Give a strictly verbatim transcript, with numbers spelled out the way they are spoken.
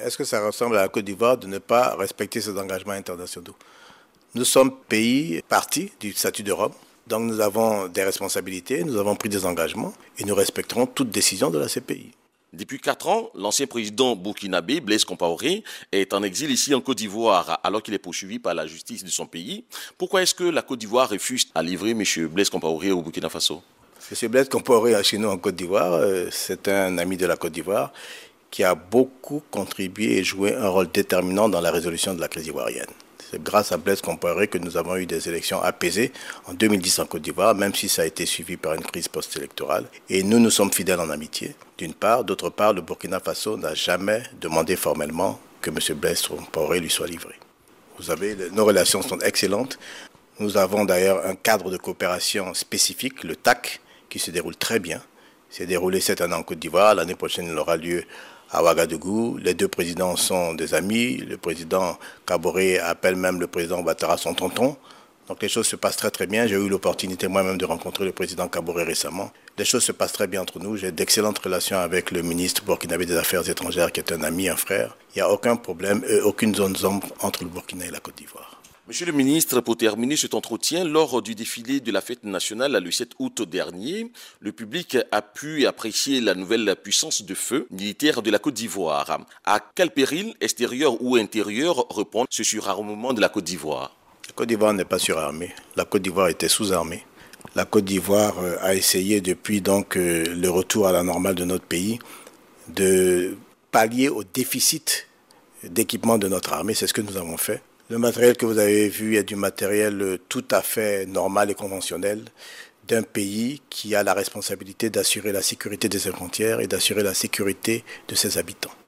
est-ce que ça ressemble à la Côte d'Ivoire de ne pas respecter ses engagements internationaux? Nous sommes pays partie du statut de Rome, donc nous avons des responsabilités, nous avons pris des engagements et nous respecterons toute décision de la C P I. Depuis quatre ans, l'ancien président burkinabé, Blaise Compaoré, est en exil ici en Côte d'Ivoire alors qu'il est poursuivi par la justice de son pays. Pourquoi est-ce que la Côte d'Ivoire refuse à livrer M. Blaise Compaoré au Burkina Faso? M. Blaise Compaoré chez nous en Côte d'Ivoire, c'est un ami de la Côte d'Ivoire qui a beaucoup contribué et joué un rôle déterminant dans la résolution de la crise ivoirienne. C'est grâce à Blaise Compaoré que nous avons eu des élections apaisées en deux mille dix en Côte d'Ivoire, même si ça a été suivi par une crise post-électorale. Et nous, nous sommes fidèles en amitié, d'une part. D'autre part, le Burkina Faso n'a jamais demandé formellement que M. Blaise Compaoré lui soit livré. Vous savez, nos relations sont excellentes. Nous avons d'ailleurs un cadre de coopération spécifique, le T A C, qui se déroule très bien. Il s'est déroulé cette année en Côte d'Ivoire. L'année prochaine, il aura lieu à Ouagadougou. Les deux présidents sont des amis. Le président Kaboré appelle même le président Ouattara son tonton. Donc les choses se passent très très bien. J'ai eu l'opportunité moi-même de rencontrer le président Kaboré récemment. Les choses se passent très bien entre nous. J'ai d'excellentes relations avec le ministre burkinabé des Affaires étrangères qui est un ami, un frère. Il n'y a aucun problème, euh, aucune zone d'ombre entre le Burkina et la Côte d'Ivoire. Monsieur le ministre, pour terminer cet entretien, lors du défilé de la fête nationale le sept août dernier, le public a pu apprécier la nouvelle puissance de feu militaire de la Côte d'Ivoire. À quel péril, extérieur ou intérieur, répond ce surarmement de la Côte d'Ivoire? La Côte d'Ivoire n'est pas surarmée. La Côte d'Ivoire était sous-armée. La Côte d'Ivoire a essayé depuis donc le retour à la normale de notre pays de pallier au déficit d'équipement de notre armée. C'est ce que nous avons fait. Le matériel que vous avez vu est du matériel tout à fait normal et conventionnel d'un pays qui a la responsabilité d'assurer la sécurité de ses frontières et d'assurer la sécurité de ses habitants.